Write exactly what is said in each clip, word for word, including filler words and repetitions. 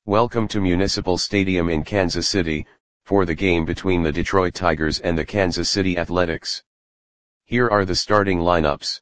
Welcome to Municipal Stadium in Kansas City, for the game between the Detroit Tigers and the Kansas City Athletics. Here are the starting lineups.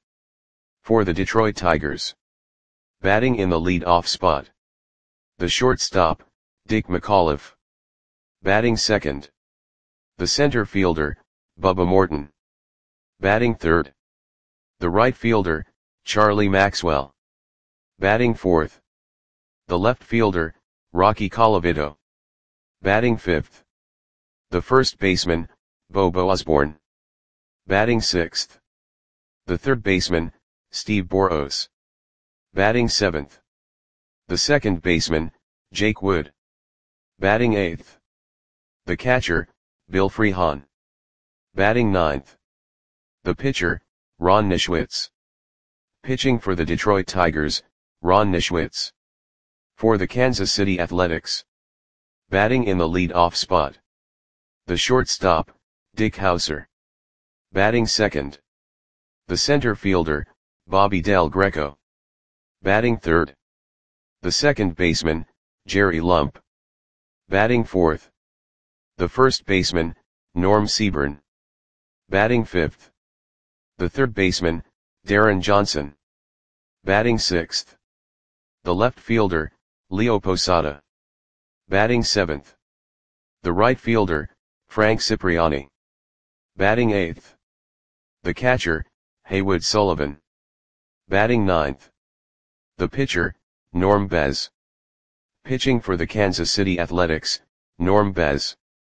For the Detroit Tigers. Batting in the lead-off spot. The shortstop, Dick McAuliffe. Batting second. The center fielder, Bubba Morton. Batting third. The right fielder, Charlie Maxwell. Batting fourth. The left fielder, Rocky Colavito. Batting fifth. The first baseman, Bobo Osborne. Batting sixth. The third baseman, Steve Boros. Batting seventh. The second baseman, Jake Wood. Batting eighth. The catcher, Bill Freehan. Batting ninth. The pitcher, Ron Nischwitz. Pitching for the Detroit Tigers, Ron Nischwitz. For the Kansas City Athletics. Batting in the lead-off spot. The shortstop, Dick Howser. Batting second. The center fielder, Bobby Del Greco. Batting third. The second baseman, Jerry Lump. Batting fourth. The first baseman, Norm Seaburn. Batting fifth. The third baseman, Darren Johnson. Batting sixth. The left fielder, Leo Posada. Batting seventh. The right fielder, Frank Cipriani. Batting eighth. The catcher, Haywood Sullivan. Batting ninth. The pitcher, Norm Bez. Pitching for the Kansas City Athletics, Norm Bez.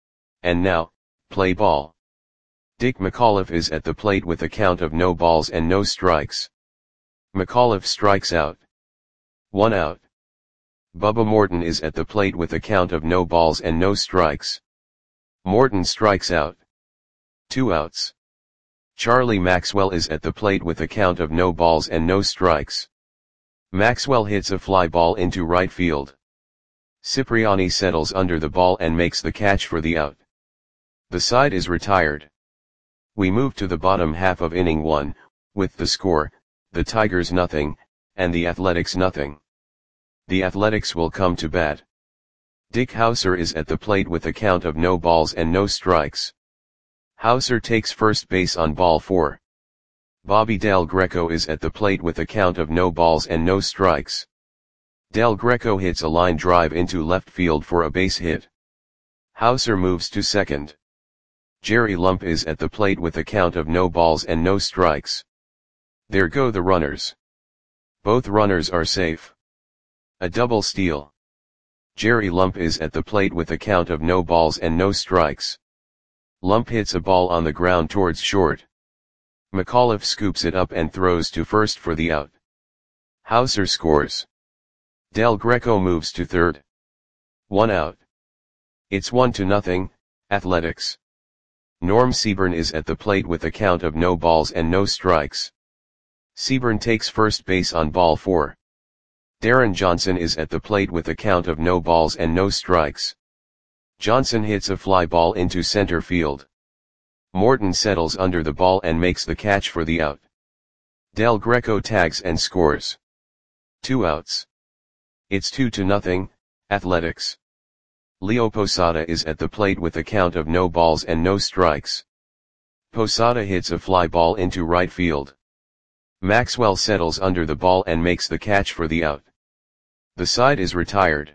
And now, play ball. Dick McAuliffe is at the plate with a count of no balls and no strikes. McAuliffe strikes out. One out. Bubba Morton is at the plate with a count of no balls and no strikes. Morton strikes out. Two outs. Charlie Maxwell is at the plate with a count of no balls and no strikes. Maxwell hits a fly ball into right field. Cipriani settles under the ball and makes the catch for the out. The side is retired. We move to the bottom half of inning one, with the score, the Tigers nothing, and the Athletics nothing. The Athletics will come to bat. Dick Howser is at the plate with a count of no balls and no strikes. Howser takes first base on ball four. Bobby Del Greco is at the plate with a count of no balls and no strikes. Del Greco hits a line drive into left field for a base hit. Howser moves to second. Jerry Lump is at the plate with a count of no balls and no strikes. There go the runners. Both runners are safe. A double steal. Jerry Lump is at the plate with a count of no balls and no strikes. Lump hits a ball on the ground towards short. McAuliffe scoops it up and throws to first for the out. Howser scores. Del Greco moves to third. One out. It's one to nothing, Athletics. Norm Seaburn is at the plate with a count of no balls and no strikes. Seaburn takes first base on ball four. Darren Johnson is at the plate with a count of no balls and no strikes. Johnson hits a fly ball into center field. Morton settles under the ball and makes the catch for the out. Del Greco tags and scores. Two outs. It's two to nothing, Athletics. Leo Posada is at the plate with a count of no balls and no strikes. Posada hits a fly ball into right field. Maxwell settles under the ball and makes the catch for the out. The side is retired.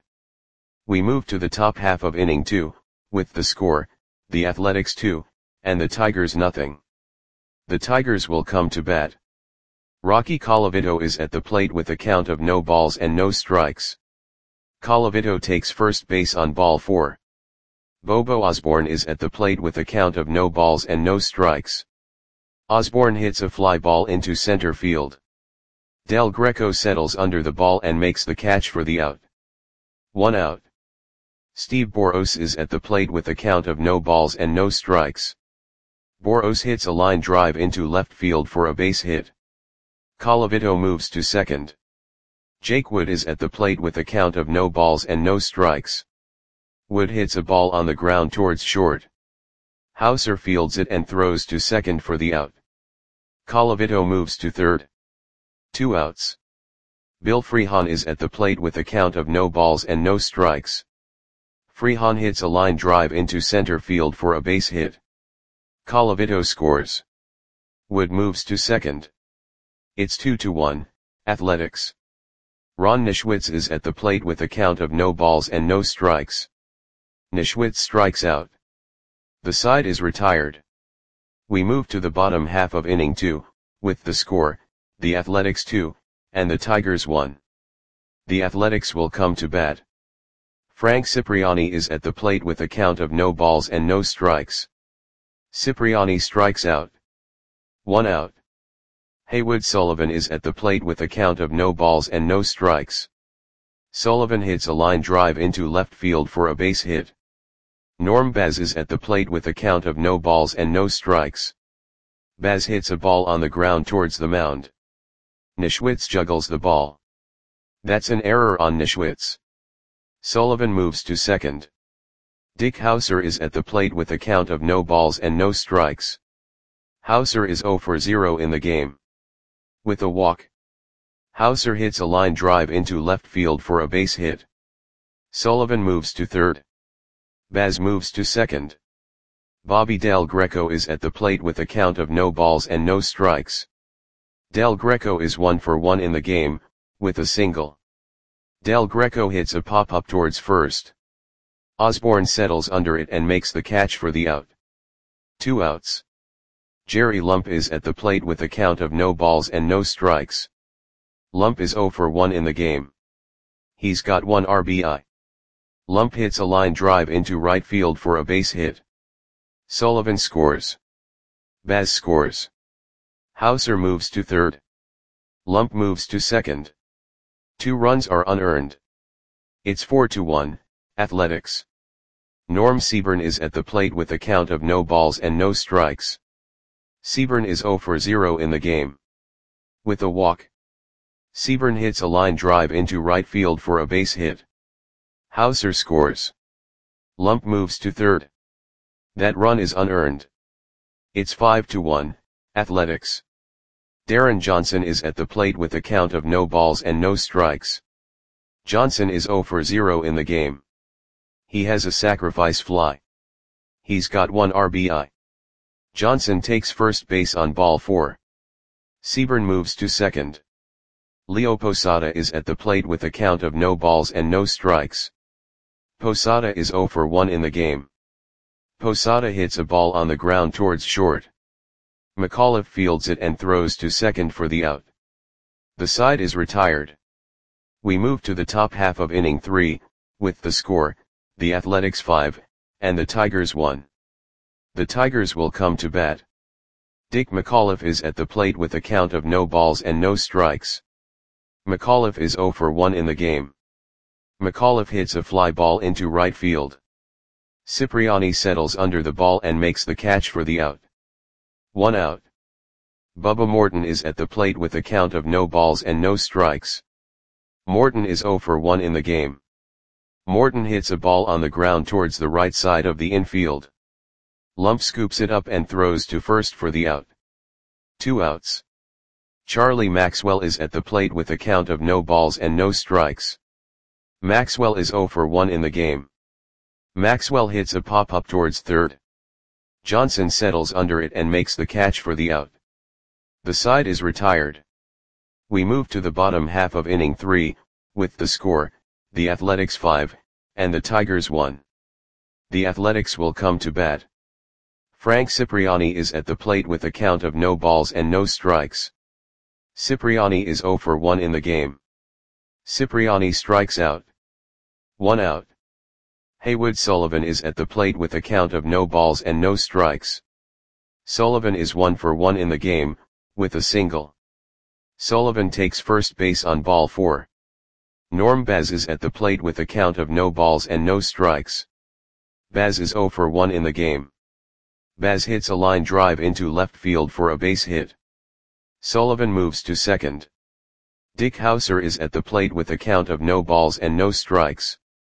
We move to the top half of inning two, with the score, the Athletics two, and the Tigers nothing. The Tigers will come to bat. Rocky Colavito is at the plate with a count of no balls and no strikes. Colavito takes first base on ball four. Bobo Osborne is at the plate with a count of no balls and no strikes. Osborne hits a fly ball into center field. Del Greco settles under the ball and makes the catch for the out. One out. Steve Boros is at the plate with a count of no balls and no strikes. Boros hits a line drive into left field for a base hit. Colavito moves to second. Jake Wood is at the plate with a count of no balls and no strikes. Wood hits a ball on the ground towards short. Howser fields it and throws to second for the out. Colavito moves to third. Two outs. Bill Freehan is at the plate with a count of no balls and no strikes. Freehan hits a line drive into center field for a base hit. Colavito scores. Wood moves to second. It's two to one, Athletics. Ron Nischwitz is at the plate with a count of no balls and no strikes. Nischwitz strikes out. The side is retired. We move to the bottom half of inning two, with the score, the Athletics two, and the Tigers one. The Athletics will come to bat. Frank Cipriani is at the plate with a count of no balls and no strikes. Cipriani strikes out. One out. Haywood Sullivan is at the plate with a count of no balls and no strikes. Sullivan hits a line drive into left field for a base hit. Norm Baz is at the plate with a count of no balls and no strikes. Baz hits a ball on the ground towards the mound. Nischwitz juggles the ball. That's an error on Nischwitz. Sullivan moves to second. Dick Hauser is at the plate with a count of no balls and no strikes. Hauser is zero for zero in the game. With a walk. Hauser hits a line drive into left field for a base hit. Sullivan moves to third. Baz moves to second. Bobby Del Greco is at the plate with a count of no balls and no strikes. Del Greco is one for one in the game, with a single. Del Greco hits a pop-up towards first. Osborne settles under it and makes the catch for the out. Two outs. Jerry Lump is at the plate with a count of no balls and no strikes. Lump is zero for one in the game. He's got one R B I. Lump hits a line drive into right field for a base hit. Sullivan scores. Baz scores. Hauser moves to third. Lump moves to second. Two runs are unearned. It's four to one, Athletics. Norm Seaburn is at the plate with a count of no balls and no strikes. Seaburn is zero for zero in the game. With a walk. Seaburn hits a line drive into right field for a base hit. Hauser scores. Lump moves to third. That run is unearned. It's five to one, Athletics. Darren Johnson is at the plate with a count of no balls and no strikes. Johnson is zero for zero in the game. He has a sacrifice fly. He's got one R B I. Johnson takes first base on ball four. Seaburn moves to second. Leo Posada is at the plate with a count of no balls and no strikes. Posada is zero for one in the game. Posada hits a ball on the ground towards short. McAuliffe fields it and throws to second for the out. The side is retired. We move to the top half of inning three, with the score, the Athletics five, and the Tigers one. The Tigers will come to bat. Dick McAuliffe is at the plate with a count of no balls and no strikes. McAuliffe is zero for one in the game. McAuliffe hits a fly ball into right field. Cipriani settles under the ball and makes the catch for the out. One out. Bubba Morton is at the plate with a count of no balls and no strikes. Morton is zero for one in the game. Morton hits a ball on the ground towards the right side of the infield. Lump scoops it up and throws to first for the out. Two outs. Charlie Maxwell is at the plate with a count of no balls and no strikes. Maxwell is zero for one in the game. Maxwell hits a pop-up towards third. Johnson settles under it and makes the catch for the out. The side is retired. We move to the bottom half of inning three, with the score, the Athletics five, and the Tigers one. The Athletics will come to bat. Frank Cipriani is at the plate with a count of no balls and no strikes. Cipriani is zero for one in the game. Cipriani strikes out. One out. Haywood Sullivan is at the plate with a count of no balls and no strikes. Sullivan is one for one in the game, with a single. Sullivan takes first base on ball four. Norm Baz is at the plate with a count of no balls and no strikes. Baz is zero for one in the game. Baz hits a line drive into left field for a base hit. Sullivan moves to second. Dick Hauser is at the plate with a count of no balls and no strikes.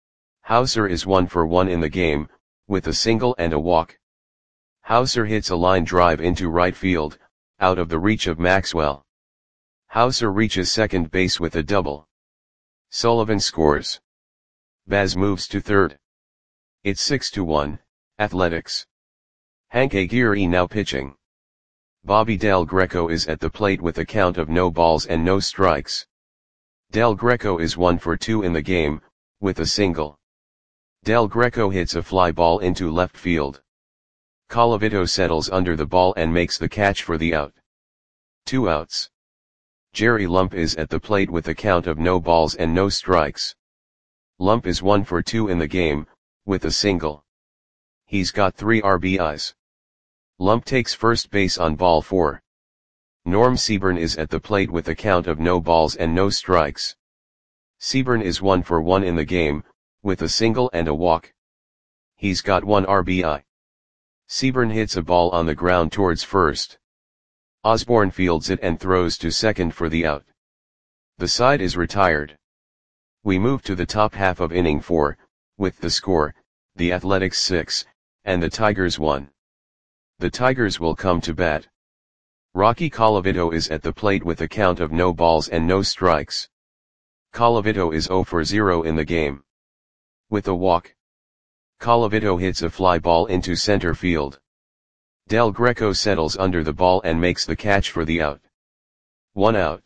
Hauser is one for one in the game, with a single and a walk. Hauser hits a line drive into right field, out of the reach of Maxwell. Hauser reaches second base with a double. Sullivan scores. Baz moves to third. It's six to one, Athletics. Hank Aguirre now pitching. Bobby Del Greco is at the plate with a count of no balls and no strikes. Del Greco is one for two in the game, with a single. Del Greco hits a fly ball into left field. Colavito settles under the ball and makes the catch for the out. Two outs. Jerry Lump is at the plate with a count of no balls and no strikes. Lump is one for two in the game, with a single. He's got three R B Is. Lump takes first base on ball four. Norm Seaburn is at the plate with a count of no balls and no strikes. Seaburn is one for one in the game, with a single and a walk. He's got one R B I. Seaburn hits a ball on the ground towards first. Osborne fields it and throws to second for the out. The side is retired. We move to the top half of inning four, with the score, the Athletics six, and the Tigers one. The Tigers will come to bat. Rocky Colavito is at the plate with a count of no balls and no strikes. Colavito is zero for zero in the game. With a walk. Colavito hits a fly ball into center field. Del Greco settles under the ball and makes the catch for the out. One out.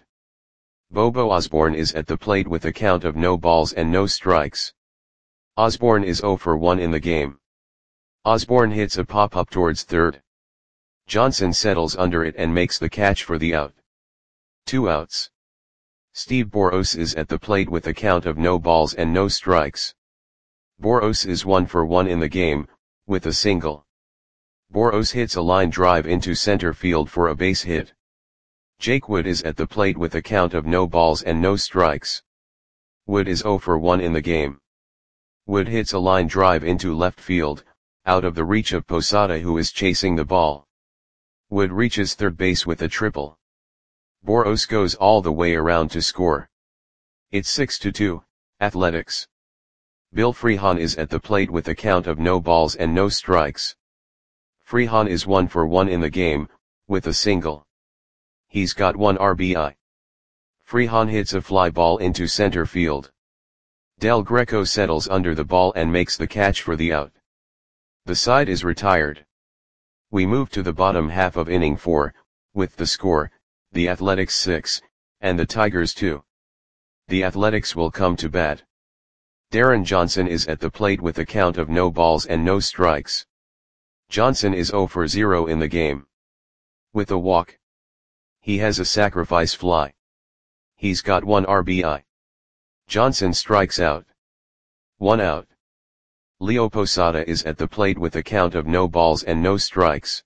Bobo Osborne is at the plate with a count of no balls and no strikes. Osborne is zero for one in the game. Osborne hits a pop-up towards third. Johnson settles under it and makes the catch for the out. Two outs. Steve Boros is at the plate with a count of no balls and no strikes. Boros is one for one in the game, with a single. Boros hits a line drive into center field for a base hit. Jake Wood is at the plate with a count of no balls and no strikes. Wood is zero for one in the game. Wood hits a line drive into left field, out of the reach of Posada, who is chasing the ball. Wood reaches third base with a triple. Boros goes all the way around to score. It's six to two, Athletics. Bill Freehan is at the plate with a count of no balls and no strikes. Freehan is one for one in the game, with a single. He's got one R B I. Freehan hits a fly ball into center field. Del Greco settles under the ball and makes the catch for the out. The side is retired. We move to the bottom half of inning four, with the score, the Athletics six, and the Tigers two. The Athletics will come to bat. Darren Johnson is at the plate with a count of no balls and no strikes. Johnson is zero for zero in the game. With a walk. He has a sacrifice fly. He's got one R B I. Johnson strikes out. One out. Leo Posada is at the plate with a count of no balls and no strikes.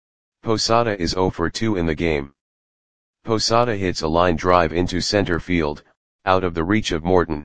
Posada is zero for two in the game. Posada hits a line drive into center field, out of the reach of Morton.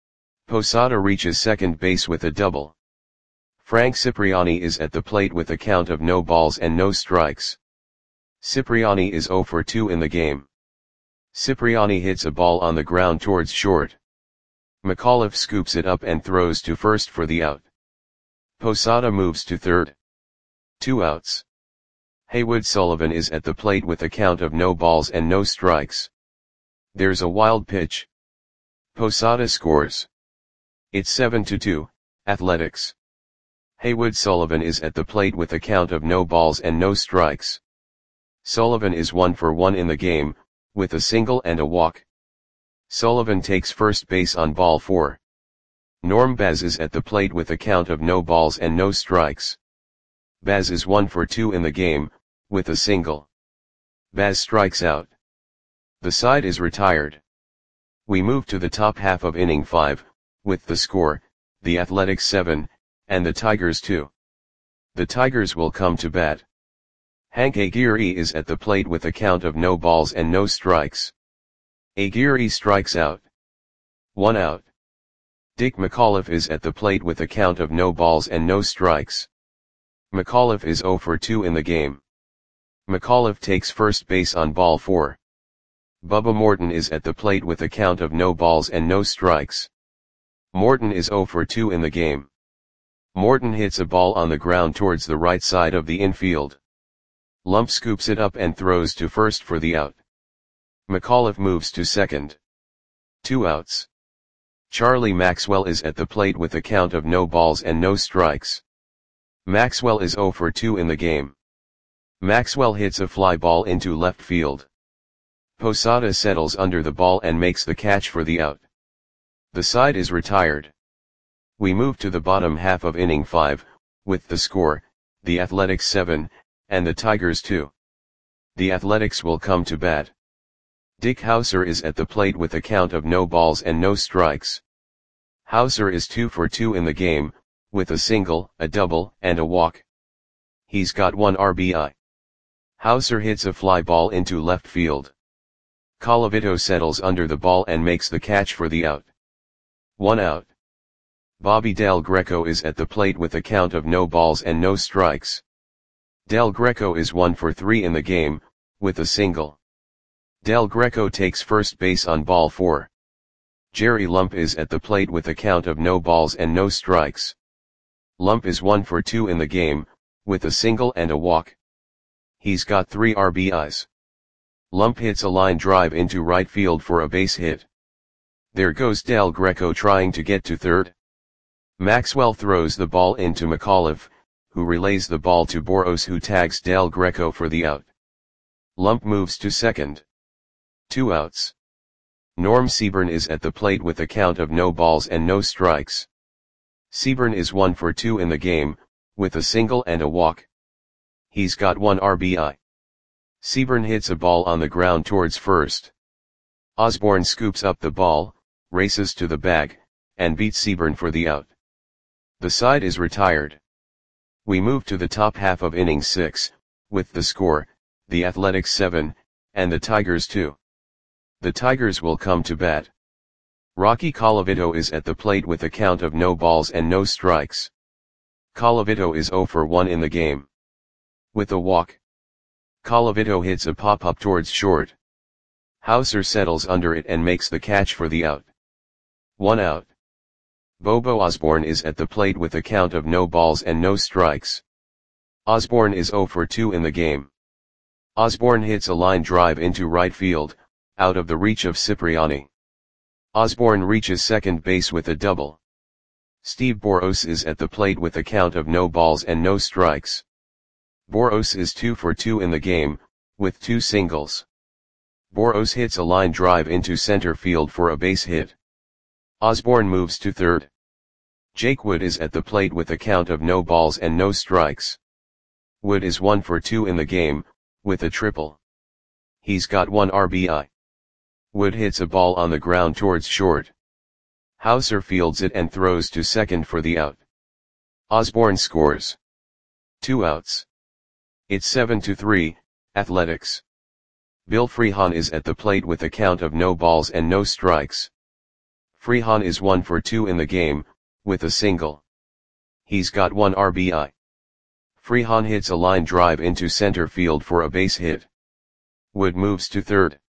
Posada reaches second base with a double. Frank Cipriani is at the plate with a count of no balls and no strikes. Cipriani is zero for two in the game. Cipriani hits a ball on the ground towards short. McAuliffe scoops it up and throws to first for the out. Posada moves to third. Two outs. Haywood Sullivan is at the plate with a count of no balls and no strikes. There's a wild pitch. Posada scores. It's seven to two, Athletics. Haywood Sullivan is at the plate with a count of no balls and no strikes. Sullivan is one for one in the game, with a single and a walk. Sullivan takes first base on ball four. Norm Baz is at the plate with a count of no balls and no strikes. Baz is one for two in the game, with a single. Baz strikes out. The side is retired. We move to the top half of inning five, with the score, the Athletics seven, and the Tigers two. The Tigers will come to bat. Hank Aguirre is at the plate with a count of no balls and no strikes. Aguirre strikes out. One out. Dick McAuliffe is at the plate with a count of no balls and no strikes. McAuliffe is zero for two in the game. McAuliffe takes first base on ball four. Bubba Morton is at the plate with a count of no balls and no strikes. Morton is zero for two in the game. Morton hits a ball on the ground towards the right side of the infield. Lump scoops it up and throws to first for the out. McAuliffe moves to second. Two outs. Charlie Maxwell is at the plate with a count of no balls and no strikes. Maxwell is oh for two in the game. Maxwell hits a fly ball into left field. Posada settles under the ball and makes the catch for the out. The side is retired. We move to the bottom half of inning five, with the score, the Athletics seven, and the Tigers two. The Athletics will come to bat. Dick Hauser is at the plate with a count of no balls and no strikes. Hauser is two for two in the game, with a single, a double, and a walk. He's got one R B I. Hauser hits a fly ball into left field. Colavito settles under the ball and makes the catch for the out. One out. Bobby Del Greco is at the plate with a count of no balls and no strikes. Del Greco is one for three in the game, with a single. Del Greco takes first base on ball four. Jerry Lump is at the plate with a count of no balls and no strikes. Lump is one for two in the game, with a single and a walk. He's got three R B Is. Lump hits a line drive into right field for a base hit. There goes Del Greco trying to get to third. Maxwell throws the ball into McAuliffe, who relays the ball to Boros, who tags Del Greco for the out. Lump moves to second. Two outs. Norm Seaburn is at the plate with a count of no balls and no strikes. Seaburn is one for two in the game, with a single and a walk. He's got one R B I. Seaburn hits a ball on the ground towards first. Osborne scoops up the ball, races to the bag, and beats Seaburn for the out. The side is retired. We move to the top half of inning six, with the score, the Athletics seven, and the Tigers two. The Tigers will come to bat. Rocky Colavito is at the plate with a count of no balls and no strikes. Colavito is oh for one in the game. With a walk. Colavito hits a pop-up towards short. Hauser settles under it and makes the catch for the out. One out. Bobo Osborne is at the plate with a count of no balls and no strikes. Osborne is oh for two in the game. Osborne hits a line drive into right field, out of the reach of Cipriani. Osborne reaches second base with a double. Steve Boros is at the plate with a count of no balls and no strikes. Boros is two for two in the game, with two singles. Boros hits a line drive into center field for a base hit. Osborne moves to third. Jake Wood is at the plate with a count of no balls and no strikes. Wood is one for two in the game, with a triple. He's got one R B I. Wood hits a ball on the ground towards short. Hauser fields it and throws to second for the out. Osborne scores. Two outs. It's seven to three, Athletics. Bill Freehan is at the plate with a count of no balls and no strikes. Freehan is one for two in the game, with a single. He's got one R B I. Freehan hits a line drive into center field for a base hit. Wood moves to third.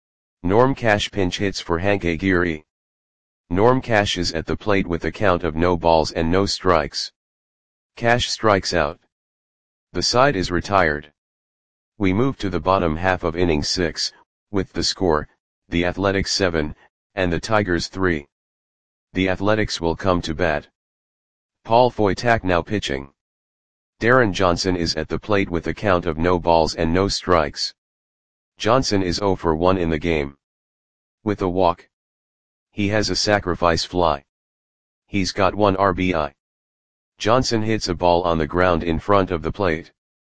Norm Cash pinch hits for Hank Aguirre. Norm Cash is at the plate with a count of no balls and no strikes. Cash strikes out. The side is retired. We move to the bottom half of inning six, with the score, the Athletics seven, and the Tigers three. The Athletics will come to bat. Paul Foytak now pitching. Darren Johnson is at the plate with a count of no balls and no strikes. Johnson is oh for one in the game. With a walk. He has a sacrifice fly. He's got one R B I. Johnson hits a ball on the ground in front of the plate.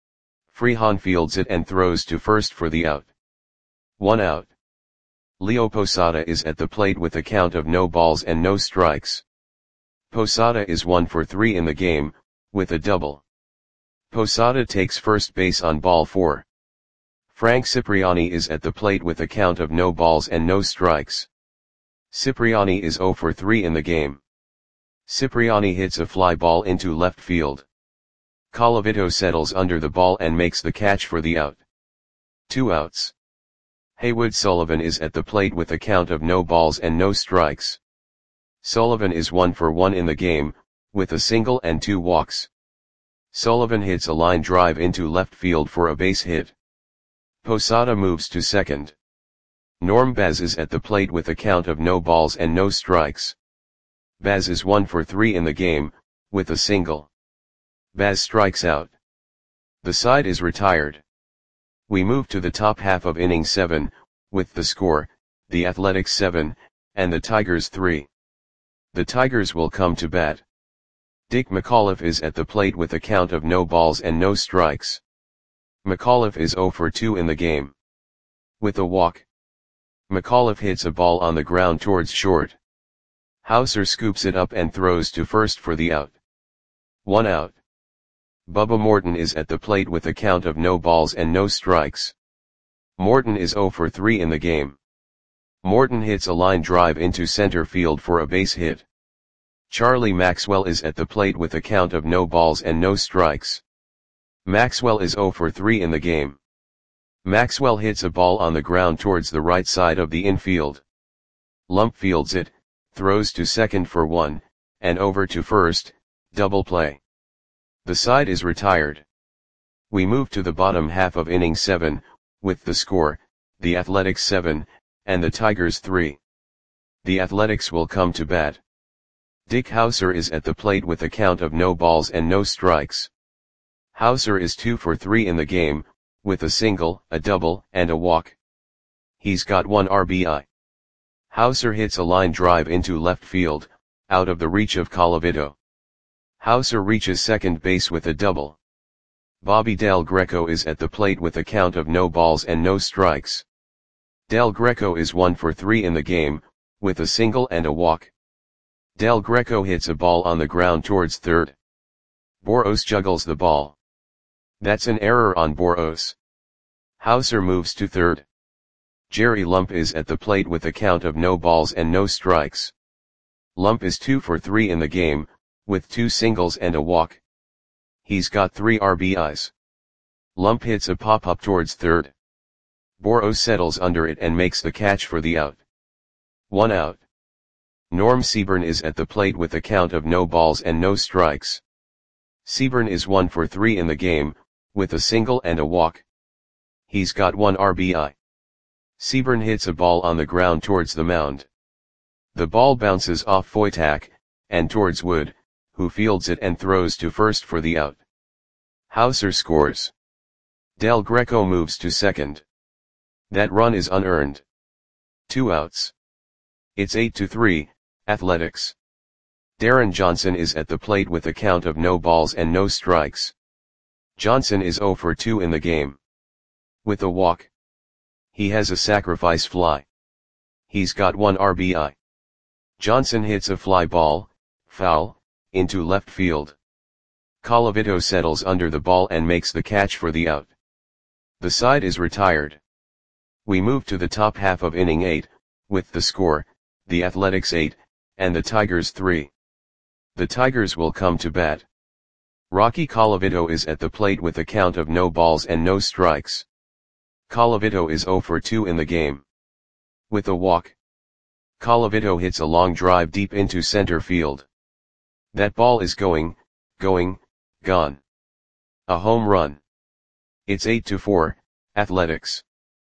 Freehan fields it and throws to first for the out. One out. Leo Posada is at the plate with a count of no balls and no strikes. Posada is one for three in the game, with a double. Posada takes first base on ball four. Frank Cipriani is at the plate with a count of no balls and no strikes. Cipriani is oh for three in the game. Cipriani hits a fly ball into left field. Colavito settles under the ball and makes the catch for the out. Two outs. Haywood Sullivan is at the plate with a count of no balls and no strikes. Sullivan is one for one in the game, with a single and two walks. Sullivan hits a line drive into left field for a base hit. Posada moves to second. Norm Baz is at the plate with a count of no balls and no strikes. Baz is one for three in the game, with a single. Baz strikes out. The side is retired. We move to the top half of inning seven, with the score, the Athletics seven, and the Tigers three. The Tigers will come to bat. Dick McAuliffe is at the plate with a count of no balls and no strikes. McAuliffe is zero for two in the game. With a walk. McAuliffe hits a ball on the ground towards short. Hauser scoops it up and throws to first for the out. One out. Bubba Morton is at the plate with a count of no balls and no strikes. Morton is zero for three in the game. Morton hits a line drive into center field for a base hit. Charlie Maxwell is at the plate with a count of no balls and no strikes. Maxwell is zero for three in the game. Maxwell hits a ball on the ground towards the right side of the infield. Lump fields it, throws to second for one, and over to first, double play. The side is retired. We move to the bottom half of inning seven, with the score, the Athletics seven, and the Tigers three. The Athletics will come to bat. Dick Hauser is at the plate with a count of no balls and no strikes. Hauser is two for three in the game, with a single, a double, and a walk. He's got one R B I. Hauser hits a line drive into left field, out of the reach of Colavito. Hauser reaches second base with a double. Bobby Del Greco is at the plate with a count of no balls and no strikes. Del Greco is one for three in the game, with a single and a walk. Del Greco hits a ball on the ground towards third. Boros juggles the ball. That's an error on Boros. Hauser moves to third. Jerry Lump is at the plate with a count of no balls and no strikes. Lump is two for three in the game, with two singles and a walk. He's got three R B Is. Lump hits a pop-up towards third. Boros settles under it and makes the catch for the out. One out. Norm Seaburn is at the plate with a count of no balls and no strikes. Seaburn is one for three in the game, with a single and a walk. He's got one R B I. Seaburn hits a ball on the ground towards the mound. The ball bounces off Foytak, and towards Wood, who fields it and throws to first for the out. Hauser scores. Del Greco moves to second. That run is unearned. Two outs. It's eight to three, Athletics. Darren Johnson is at the plate with a count of no balls and no strikes. Johnson is zero for two in the game. With a walk. He has a sacrifice fly. He's got one R B I. Johnson hits a fly ball, foul, into left field. Colavito settles under the ball and makes the catch for the out. The side is retired. We move to the top half of inning eight, with the score, the Athletics eight, and the Tigers three. The Tigers will come to bat. Rocky Colavito is at the plate with a count of no balls and no strikes. Colavito is zero for two in the game. With a walk. Colavito hits a long drive deep into center field. That ball is going, going, gone. A home run. It's eight to four, Athletics.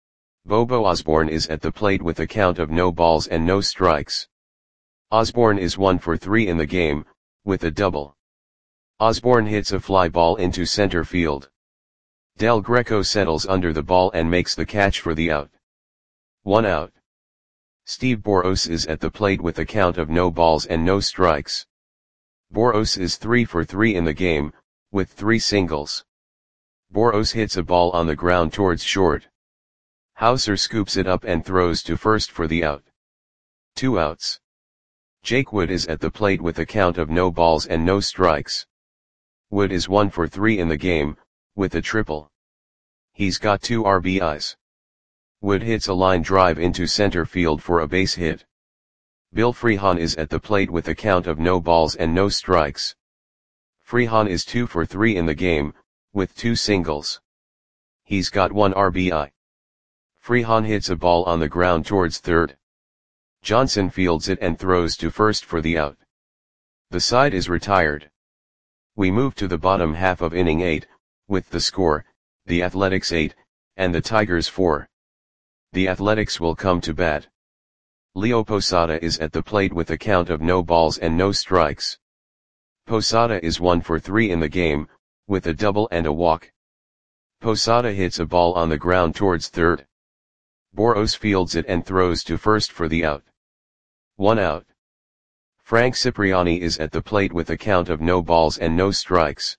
Bobo Osborne is at the plate with a count of no balls and no strikes. Osborne is one for three in the game, with a double. Osborne hits a fly ball into center field. Del Greco settles under the ball and makes the catch for the out. One out. Steve Boros is at the plate with a count of no balls and no strikes. Boros is three for three in the game, with three singles. Boros hits a ball on the ground towards short. Hauser scoops it up and throws to first for the out. Two outs. Jake Wood is at the plate with a count of no balls and no strikes. Wood is one for three in the game, with a triple. He's got two R B Is. Wood hits a line drive into center field for a base hit. Bill Freehan is at the plate with a count of no balls and no strikes. Freehan is two for three in the game, with two singles. He's got one R B I. Freehan hits a ball on the ground towards third. Johnson fields it and throws to first for the out. The side is retired. We move to the bottom half of inning eight, with the score, the Athletics eight, and the Tigers four. The Athletics will come to bat. Leo Posada is at the plate with a count of no balls and no strikes. Posada is one for three in the game, with a double and a walk. Posada hits a ball on the ground towards third. Boros fields it and throws to first for the out. One out. Frank Cipriani is at the plate with a count of no balls and no strikes.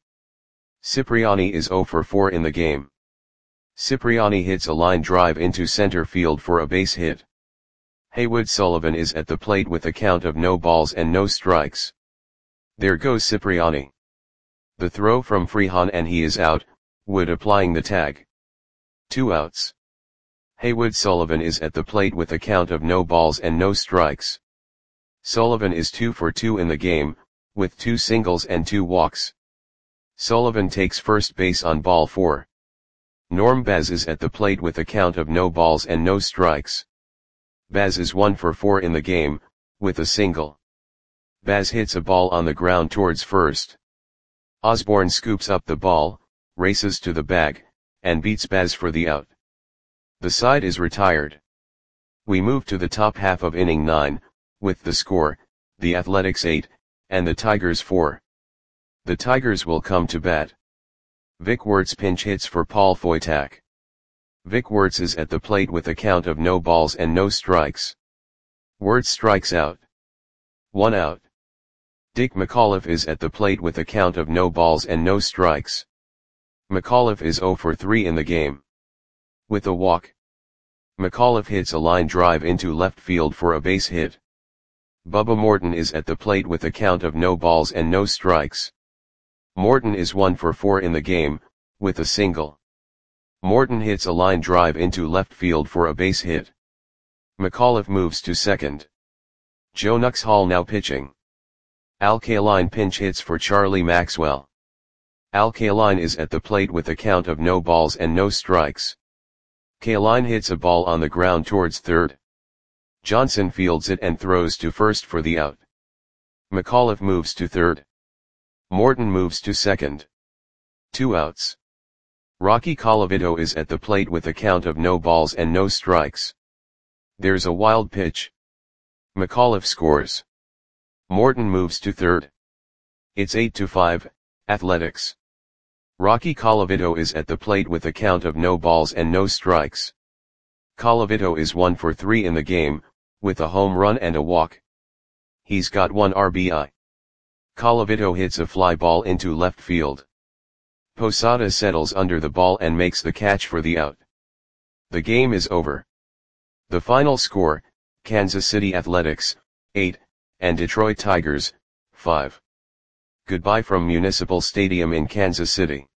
Cipriani is zero for four in the game. Cipriani hits a line drive into center field for a base hit. Haywood Sullivan is at the plate with a count of no balls and no strikes. There goes Cipriani. The throw from Freehan and he is out, Wood applying the tag. Two outs. Haywood Sullivan is at the plate with a count of no balls and no strikes. Sullivan is two for two in the game, with two singles and two walks. Sullivan takes first base on ball four. Norm Baz is at the plate with a count of no balls and no strikes. Baz is one for four in the game, with a single. Baz hits a ball on the ground towards first. Osborne scoops up the ball, races to the bag, and beats Baz for the out. The side is retired. We move to the top half of inning nine, with the score, the Athletics eight, and the Tigers four. The Tigers will come to bat. Vic Wertz pinch hits for Paul Foytak. Vic Wertz is at the plate with a count of no balls and no strikes. Wertz strikes out. One out. Dick McAuliffe is at the plate with a count of no balls and no strikes. McAuliffe is zero for three in the game. With a walk. McAuliffe hits a line drive into left field for a base hit. Bubba Morton is at the plate with a count of no balls and no strikes. Morton is one for four in the game, with a single. Morton hits a line drive into left field for a base hit. McAuliffe moves to second. Joe Nuxhall now pitching. Al Kaline pinch hits for Charlie Maxwell. Al Kaline is at the plate with a count of no balls and no strikes. Kaline hits a ball on the ground towards third. Johnson fields it and throws to first for the out. McAuliffe moves to third. Morton moves to second. Two outs. Rocky Colavito is at the plate with a count of no balls and no strikes. There's a wild pitch. McAuliffe scores. Morton moves to third. It's eight to five, Athletics. Rocky Colavito is at the plate with a count of no balls and no strikes. Colavito is one for three in the game, with a home run and a walk. He's got one R B I. Colavito hits a fly ball into left field. Posada settles under the ball and makes the catch for the out. The game is over. The final score, Kansas City Athletics, eight, and Detroit Tigers, five. Goodbye from Municipal Stadium in Kansas City.